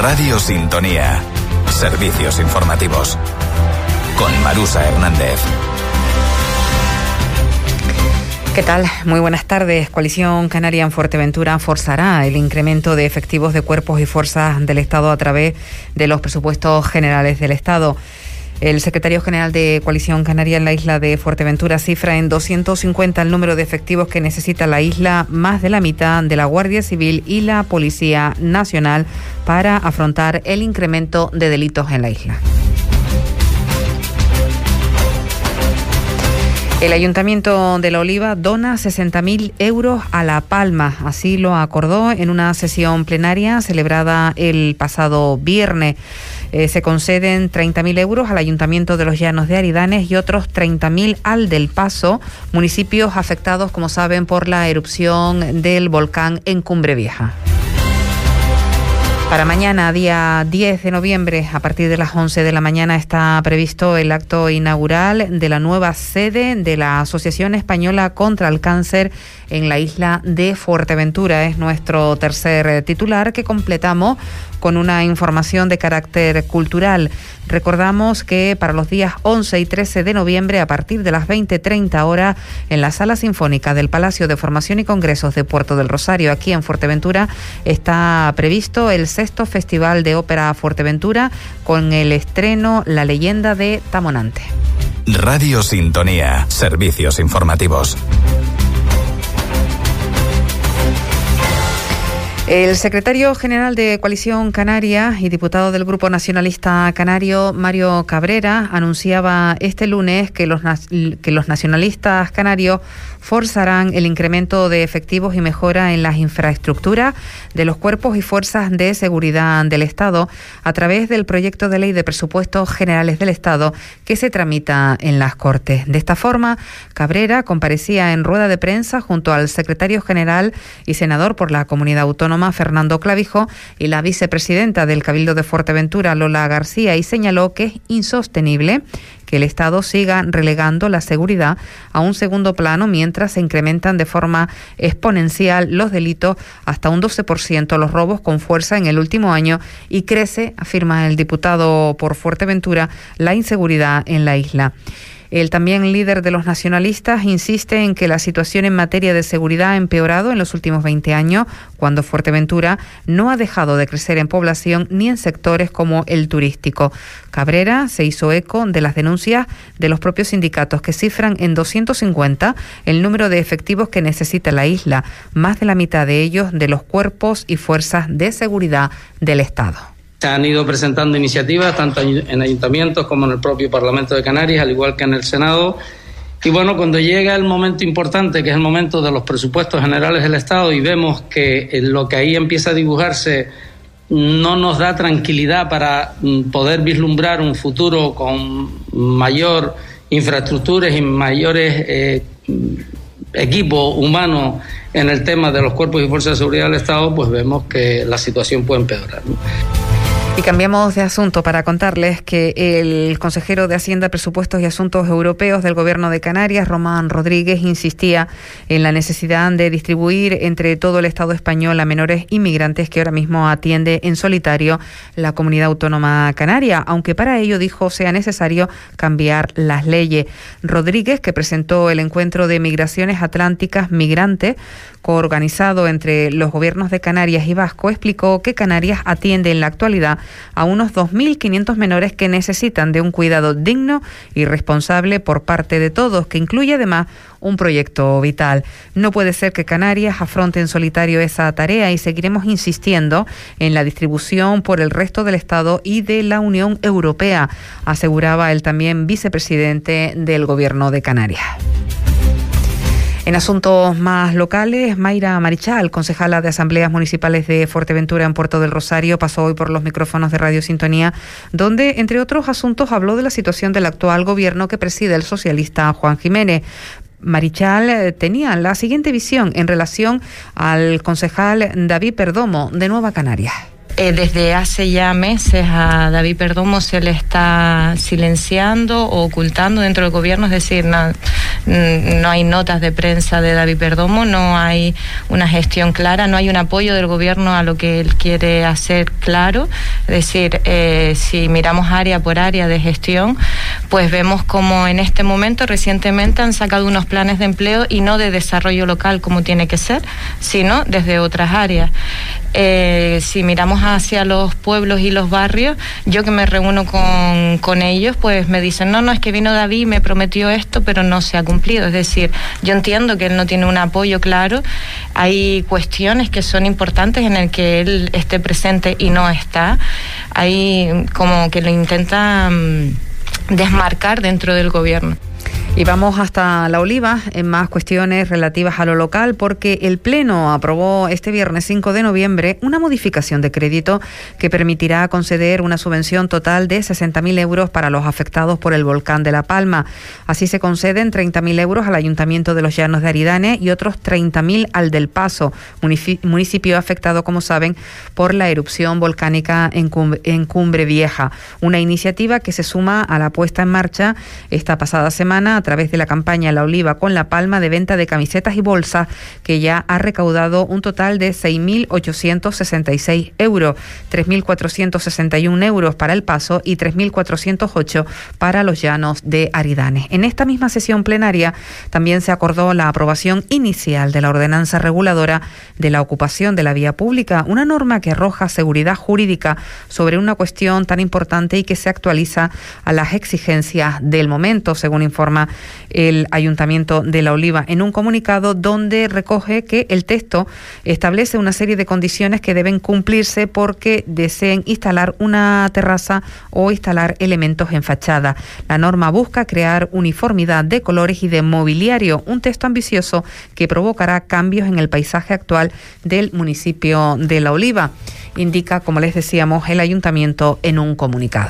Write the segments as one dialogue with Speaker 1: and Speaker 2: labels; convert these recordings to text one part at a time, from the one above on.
Speaker 1: Radio Sintonía. Servicios informativos. Con Marusa Hernández.
Speaker 2: ¿Qué tal? Muy buenas tardes. Coalición Canaria en Fuerteventura forzará el incremento de efectivos de cuerpos y fuerzas del Estado a través de los presupuestos generales del Estado. El secretario general de Coalición Canaria en la isla de Fuerteventura cifra en 250 el número de efectivos que necesita la isla, más de la mitad de la Guardia Civil y la Policía Nacional para afrontar el incremento de delitos en la isla. El Ayuntamiento de La Oliva dona 60.000 euros a La Palma. Así lo acordó en una sesión plenaria celebrada el pasado viernes. Se conceden 30.000 euros al Ayuntamiento de los Llanos de Aridanes y otros 30.000 al del Paso, municipios afectados, como saben, por la erupción del volcán en Cumbre Vieja. Para mañana, día 10 de noviembre, a partir de las 11 de la mañana, está previsto el acto inaugural de la nueva sede de la Asociación Española contra el Cáncer en la isla de Fuerteventura. Es nuestro tercer titular que completamos con una información de carácter cultural. Recordamos que para los días 11 y 13 de noviembre, a partir de las 20:30 horas, en la Sala Sinfónica del Palacio de Formación y Congresos de Puerto del Rosario, aquí en Fuerteventura, está previsto el 6º Festival de Ópera Fuerteventura con el estreno La Leyenda de Tamonante.
Speaker 1: Radio Sintonía. Servicios informativos.
Speaker 2: El secretario general de Coalición Canaria y diputado del Grupo Nacionalista Canario, Mario Cabrera, anunciaba este lunes que los nacionalistas canarios forzarán el incremento de efectivos y mejora en las infraestructuras de los cuerpos y fuerzas de seguridad del Estado a través del proyecto de ley de presupuestos generales del Estado que se tramita en las Cortes. De esta forma, Cabrera comparecía en rueda de prensa junto al secretario general y senador por la Comunidad Autónoma, Fernando Clavijo, y la vicepresidenta del Cabildo de Fuerteventura, Lola García, y señaló que es insostenible que el Estado siga relegando la seguridad a un segundo plano mientras se incrementan de forma exponencial los delitos, hasta un 12% los robos con fuerza en el último año, y crece, afirma el diputado por Fuerteventura, la inseguridad en la isla. El también líder de los nacionalistas insiste en que la situación en materia de seguridad ha empeorado en los últimos 20 años, cuando Fuerteventura no ha dejado de crecer en población ni en sectores como el turístico. Cabrera se hizo eco de las denuncias de los propios sindicatos, que cifran en 250 el número de efectivos que necesita la isla, más de la mitad de ellos de los cuerpos y fuerzas de seguridad del Estado.
Speaker 3: Se han ido presentando iniciativas tanto en ayuntamientos como en el propio Parlamento de Canarias, al igual que en el Senado. Y bueno, cuando llega el momento importante, que es el momento de los presupuestos generales del Estado, y vemos que lo que ahí empieza a dibujarse no nos da tranquilidad para poder vislumbrar un futuro con mayor infraestructuras y mayores equipo humano en el tema de los cuerpos y fuerzas de seguridad del Estado, pues vemos que la situación puede empeorar, ¿no?
Speaker 2: Y cambiamos de asunto para contarles que el consejero de Hacienda, Presupuestos y Asuntos Europeos del Gobierno de Canarias, Román Rodríguez, insistía en la necesidad de distribuir entre todo el Estado español a menores inmigrantes que ahora mismo atiende en solitario la Comunidad Autónoma Canaria, aunque para ello, dijo, sea necesario cambiar las leyes. Rodríguez, que presentó el encuentro de migraciones atlánticas migrantes coorganizado entre los gobiernos de Canarias y Vasco, explicó que Canarias atiende en la actualidad a unos 2.500 menores que necesitan de un cuidado digno y responsable por parte de todos, que incluye además un proyecto vital. No puede ser que Canarias afronte en solitario esa tarea y seguiremos insistiendo en la distribución por el resto del Estado y de la Unión Europea, aseguraba el también vicepresidente del Gobierno de Canarias. En asuntos más locales, Mayra Marichal, concejala de Asambleas Municipales de Fuerteventura en Puerto del Rosario, pasó hoy por los micrófonos de Radio Sintonía, donde, entre otros asuntos, habló de la situación del actual gobierno que preside el socialista Juan Jiménez. Marichal tenía la siguiente visión en relación al concejal David Perdomo de Nueva Canarias.
Speaker 4: Desde hace ya meses a David Perdomo se le está silenciando o ocultando dentro del gobierno, es decir, no hay notas de prensa de David Perdomo, no hay una gestión clara, no hay un apoyo del gobierno a lo que él quiere hacer claro. Es decir, si miramos área por área de gestión, pues vemos como en este momento recientemente han sacado unos planes de empleo y no de desarrollo local como tiene que ser, sino desde otras áreas. Si miramos hacia los pueblos y los barrios, yo que me reúno con ellos, pues me dicen, no, es que vino David y me prometió esto, pero no se ha cumplido. Es decir, yo entiendo que él no tiene un apoyo claro, hay cuestiones que son importantes en el que él esté presente y no está, hay como que lo intenta desmarcar dentro del gobierno.
Speaker 2: Y vamos hasta La Oliva en más cuestiones relativas a lo local, porque el Pleno aprobó este viernes 5 de noviembre una modificación de crédito que permitirá conceder una subvención total de 60.000 euros para los afectados por el volcán de La Palma. Así se conceden 30.000 euros al Ayuntamiento de Los Llanos de Aridane y otros 30.000 al del Paso, municipio afectado, como saben, por la erupción volcánica en Cumbre Vieja. Una iniciativa que se suma a la puesta en marcha esta pasada semana a través de la campaña La Oliva con La Palma de venta de camisetas y bolsas, que ya ha recaudado un total de 6.866 euros, 3.461 euros para El Paso y 3.408 para Los Llanos de Aridane. En esta misma sesión plenaria también se acordó la aprobación inicial de la ordenanza reguladora de la ocupación de la vía pública, una norma que arroja seguridad jurídica sobre una cuestión tan importante y que se actualiza a las exigencias del momento, según informa el Ayuntamiento de La Oliva en un comunicado donde recoge que el texto establece una serie de condiciones que deben cumplirse porque deseen instalar una terraza o instalar elementos en fachada. La norma busca crear uniformidad de colores y de mobiliario, un texto ambicioso que provocará cambios en el paisaje actual del municipio de La Oliva, indica, como les decíamos, el Ayuntamiento en un comunicado.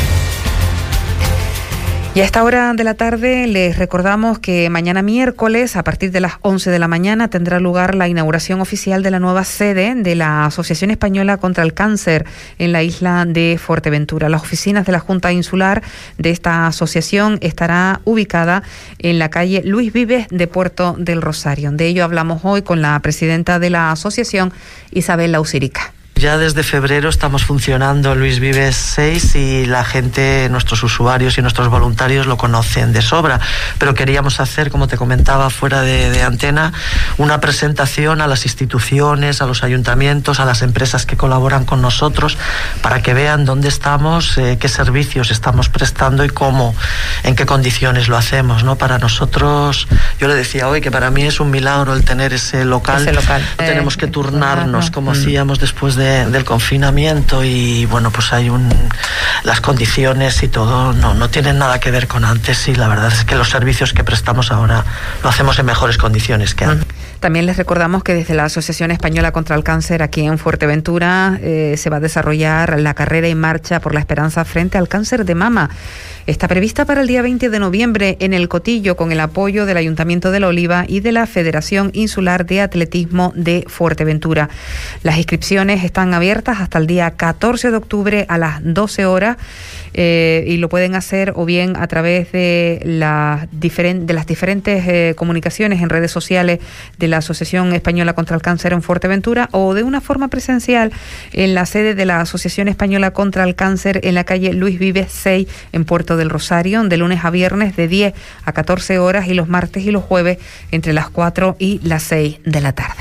Speaker 2: Y a esta hora de la tarde les recordamos que mañana miércoles, a partir de las 11 de la mañana, tendrá lugar la inauguración oficial de la nueva sede de la Asociación Española contra el Cáncer en la isla de Fuerteventura. Las oficinas de la Junta Insular de esta asociación estará ubicada en la calle Luis Vives de Puerto del Rosario. De ello hablamos hoy con la presidenta de la asociación, Isabel Lausirica.
Speaker 5: Ya desde febrero estamos funcionando Luis Vives 6 y la gente, nuestros usuarios y nuestros voluntarios lo conocen de sobra, pero queríamos hacer, como te comentaba fuera de antena, una presentación a las instituciones, a los ayuntamientos, a las empresas que colaboran con nosotros, para que vean dónde estamos, qué servicios estamos prestando y cómo, en qué condiciones lo hacemos, ¿no? Para nosotros, yo le decía hoy que para mí es un milagro el tener ese local. No tenemos que turnarnos como hacíamos después del confinamiento y bueno, pues hay las condiciones y todo no tienen nada que ver con antes, y la verdad es que los servicios que prestamos ahora lo hacemos en mejores condiciones que antes.
Speaker 2: También les recordamos que desde la Asociación Española contra el Cáncer aquí en Fuerteventura se va a desarrollar la carrera en marcha por la esperanza frente al cáncer de mama. Está prevista para el día 20 de noviembre en El Cotillo, con el apoyo del Ayuntamiento de La Oliva y de la Federación Insular de Atletismo de Fuerteventura. Las inscripciones están abiertas hasta el día 14 de octubre a las 12 horas y lo pueden hacer o bien a través de las diferentes comunicaciones en redes sociales de la Asociación Española contra el Cáncer en Fuerteventura, o de una forma presencial en la sede de la Asociación Española contra el Cáncer en la calle Luis Vives 6 en Puerto del Rosario, de lunes a viernes de 10 a 14 horas y los martes y los jueves entre las 4 y las 6 de la tarde.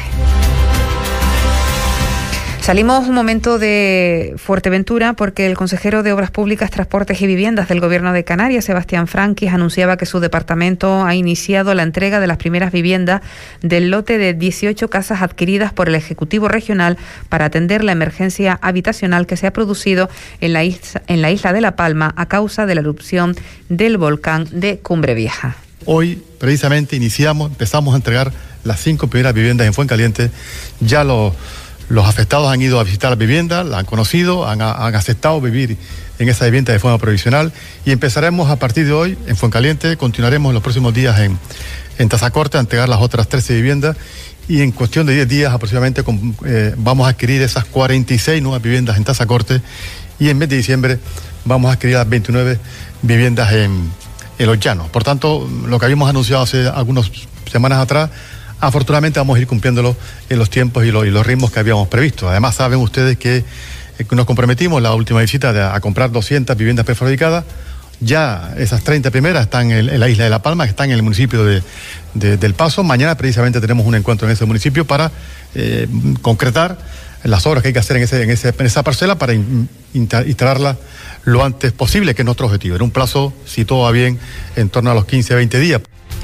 Speaker 2: Salimos un momento de Fuerteventura porque el consejero de Obras Públicas, Transportes y Viviendas del Gobierno de Canarias, Sebastián Franquis, anunciaba que su departamento ha iniciado la entrega de las primeras viviendas del lote de 18 casas adquiridas por el Ejecutivo Regional para atender la emergencia habitacional que se ha producido en la isla de La Palma a causa de la erupción del volcán de Cumbre Vieja.
Speaker 6: Hoy, precisamente, empezamos a entregar las 5 primeras viviendas en Fuencaliente. Ya los afectados han ido a visitar las viviendas, la han conocido, han aceptado vivir en esa vivienda de forma provisional, y empezaremos a partir de hoy en Fuencaliente, continuaremos en los próximos días en Tazacorte a entregar las otras 13 viviendas, y en cuestión de 10 días aproximadamente vamos a adquirir esas 46 nuevas viviendas en Tazacorte, y en mes de diciembre vamos a adquirir las 29 viviendas en en los llanos. Por tanto, lo que habíamos anunciado hace algunas semanas atrás, afortunadamente vamos a ir cumpliéndolo en los tiempos y los ritmos que habíamos previsto. Además, saben ustedes que nos comprometimos la última visita a comprar 200 viviendas prefabricadas. Ya esas 30 primeras están en la isla de La Palma, que están en el municipio del Paso. Mañana precisamente tenemos un encuentro en ese municipio para concretar las obras que hay que hacer en esa parcela para instalarla lo antes posible, que es nuestro objetivo. En un plazo, si todo va bien, en torno a los 15-20 días.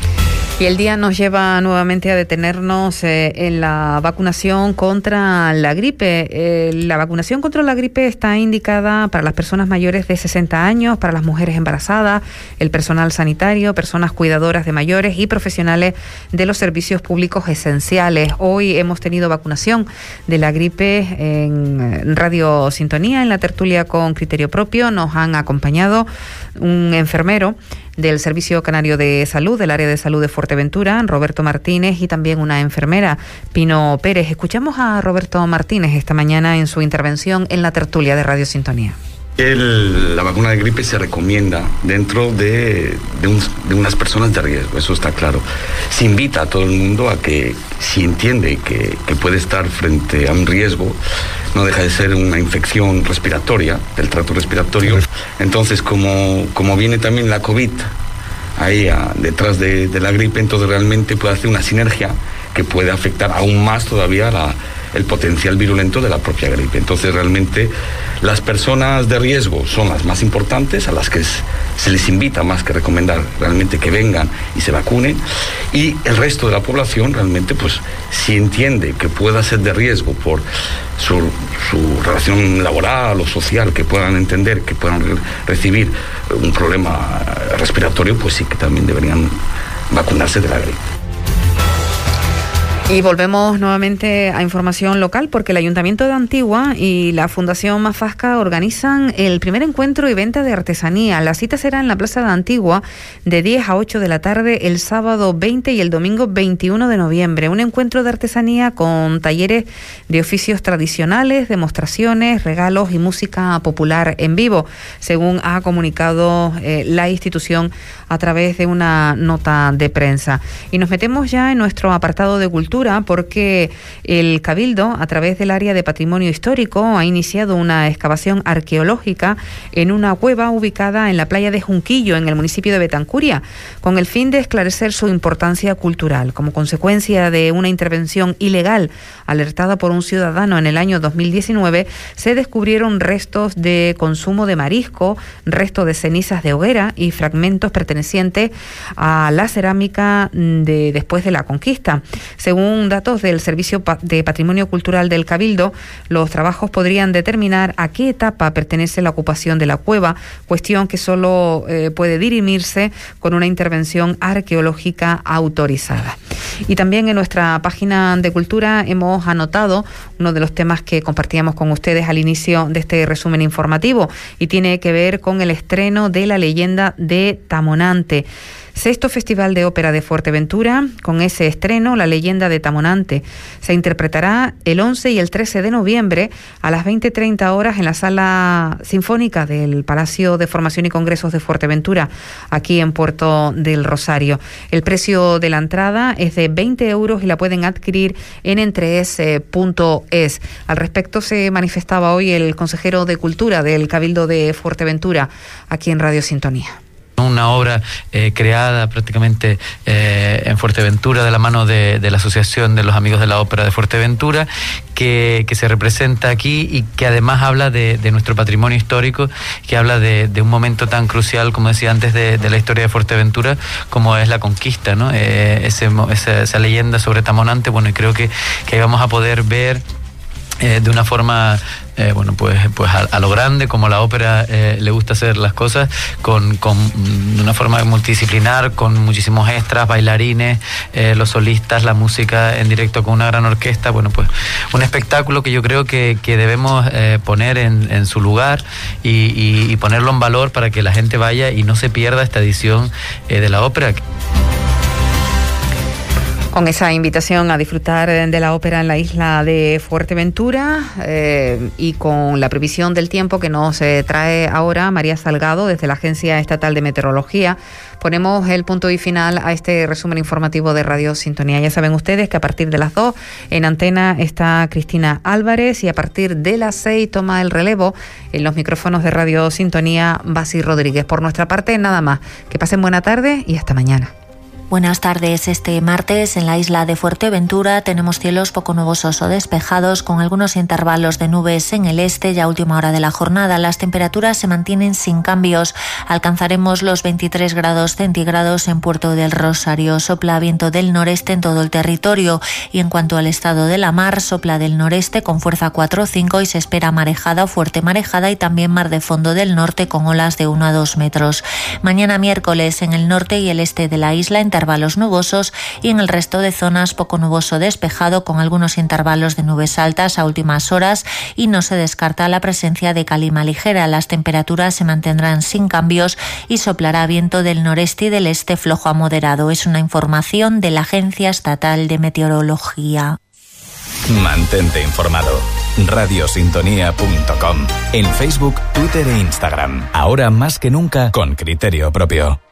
Speaker 2: Y el día nos lleva nuevamente a detenernos en la vacunación contra la gripe. La vacunación contra la gripe está indicada para las personas mayores de 60 años, para las mujeres embarazadas, el personal sanitario, personas cuidadoras de mayores y profesionales de los servicios públicos esenciales. Hoy hemos tenido vacunación de la gripe en Radio Sintonía, en la tertulia con criterio propio. Nos han acompañado un enfermero del Servicio Canario de Salud, del área de salud de Fuerteventura, Roberto Martínez, y también una enfermera, Pino Pérez. Escuchamos a Roberto Martínez esta mañana en su intervención en la tertulia de Radio Sintonía.
Speaker 7: La vacuna de gripe se recomienda dentro de unas personas de riesgo, eso está claro. Se invita a todo el mundo a que, si entiende que puede estar frente a un riesgo, no deja de ser una infección respiratoria, del tracto respiratorio. Entonces, como viene también la COVID ahí detrás de la gripe, entonces realmente puede hacer una sinergia que puede afectar aún más todavía el potencial virulento de la propia gripe. Entonces realmente las personas de riesgo son las más importantes, a las que se les invita más que recomendar realmente que vengan y se vacunen, y el resto de la población realmente, pues, si entiende que pueda ser de riesgo por su relación laboral o social, que puedan entender, que puedan recibir un problema respiratorio, pues sí que también deberían vacunarse de la gripe.
Speaker 2: Y volvemos nuevamente a información local, porque el Ayuntamiento de Antigua y la Fundación Mafasca organizan el primer encuentro y venta de artesanía. La cita será en la Plaza de Antigua de 10 a 8 de la tarde el sábado 20 y el domingo 21 de noviembre. Un encuentro de artesanía con talleres de oficios tradicionales, demostraciones, regalos y música popular en vivo, según ha comunicado la institución a través de una nota de prensa. Y nos metemos ya en nuestro apartado de cultura, porque el Cabildo, a través del área de patrimonio histórico, ha iniciado una excavación arqueológica en una cueva ubicada en la playa de Junquillo, en el municipio de Betancuria, con el fin de esclarecer su importancia cultural. Como consecuencia de una intervención ilegal alertada por un ciudadano en el año 2019, se descubrieron restos de consumo de marisco, restos de cenizas de hoguera y fragmentos pertenecientes a la cerámica de después de la conquista. Según datos del Servicio de Patrimonio Cultural del Cabildo, los trabajos podrían determinar a qué etapa pertenece la ocupación de la cueva, cuestión que solo puede dirimirse con una intervención arqueológica autorizada. Y también en nuestra página de cultura hemos anotado uno de los temas que compartíamos con ustedes al inicio de este resumen informativo, y tiene que ver con el estreno de La leyenda de Tamonante. Sexto Festival de Ópera de Fuerteventura. Con ese estreno, La leyenda de Tamonante se interpretará el 11 y el 13 de noviembre a las 20:30 horas en la Sala Sinfónica del Palacio de Formación y Congresos de Fuerteventura, aquí en Puerto del Rosario. El precio de la entrada es de 20 euros y la pueden adquirir en entrees.es. Al respecto se manifestaba hoy el consejero de Cultura del Cabildo de Fuerteventura, aquí en Radio Sintonía.
Speaker 8: Una obra creada prácticamente en Fuerteventura de la mano de la Asociación de los Amigos de la Ópera de Fuerteventura, que se representa aquí y que además habla de nuestro patrimonio histórico, que habla de un momento tan crucial, como decía antes, de la historia de Fuerteventura, como es la conquista, ¿no? Esa leyenda sobre Tamonante, bueno, y creo que ahí vamos a poder ver de una forma pues a lo grande, como la ópera le gusta hacer las cosas, de una forma multidisciplinar, con muchísimos extras, bailarines, los solistas, la música en directo con una gran orquesta. Bueno, pues un espectáculo que yo creo que debemos poner en su lugar y ponerlo en valor para que la gente vaya y no se pierda esta edición de la ópera.
Speaker 2: Con esa invitación a disfrutar de la ópera en la isla de Fuerteventura y con la previsión del tiempo que nos trae ahora María Salgado desde la Agencia Estatal de Meteorología, ponemos el punto y final a este resumen informativo de Radio Sintonía. Ya saben ustedes que a partir de las 2 en antena está Cristina Álvarez y a partir de las 6 toma el relevo en los micrófonos de Radio Sintonía Basi Rodríguez. Por nuestra parte, nada más. Que pasen buena tarde y hasta mañana.
Speaker 9: Buenas tardes. Este martes en la isla de Fuerteventura tenemos cielos poco nubosos o despejados con algunos intervalos de nubes en el este. Ya a última hora de la jornada las temperaturas se mantienen sin cambios. Alcanzaremos los 23 grados centígrados en Puerto del Rosario. Sopla viento del noreste en todo el territorio y en cuanto al estado de la mar sopla del noreste con fuerza 4 o 5 y se espera marejada o fuerte marejada y también mar de fondo del norte con olas de 1 a 2 metros. Mañana miércoles en el norte y el este de la isla intervalos nubosos y en el resto de zonas poco nuboso despejado con algunos intervalos de nubes altas a últimas horas y no se descarta la presencia de calima ligera. Las temperaturas se mantendrán sin cambios y soplará viento del noreste y del este flojo a moderado. Es una información de la Agencia Estatal de Meteorología.
Speaker 1: Mantente informado. Radiosintonía.com. En Facebook, Twitter e Instagram. Ahora más que nunca con criterio propio.